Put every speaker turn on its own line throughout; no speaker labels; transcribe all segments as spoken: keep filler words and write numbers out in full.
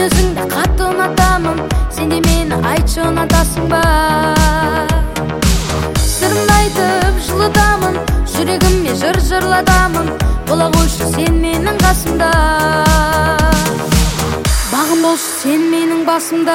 өзіңді қатты ұнатамын, сен де мені айтшы ұнатасың ба? Сырымды айтып жылытамын, жүрегіме жыр жырладамын, бола қойшы сен менің қасымда, бағым болшы сен менің басымда.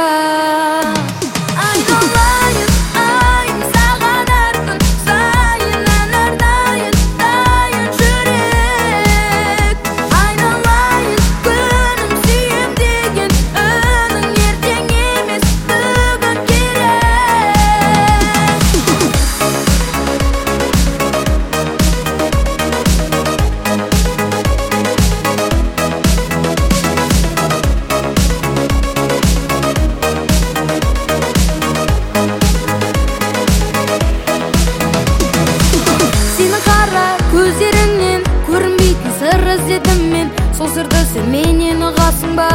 Айналайын, айын саған әр күн сайын, ән әрдайын, дайын жүрек. Айналайын, күнім сүйем деген үнің ертең емес, бүгін керек. Сені қара көздеріңнен көрінбейтін сыр іздедім мен, сол сырды сен менен ұғасың ба?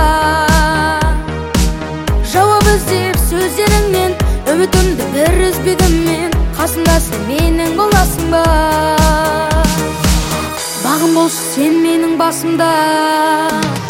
Жауап іздеп сөздеріңнен үмітімді бір үзбедім мен, қасымда сен менің боласың ба? Бағым болшы сен менің басымда.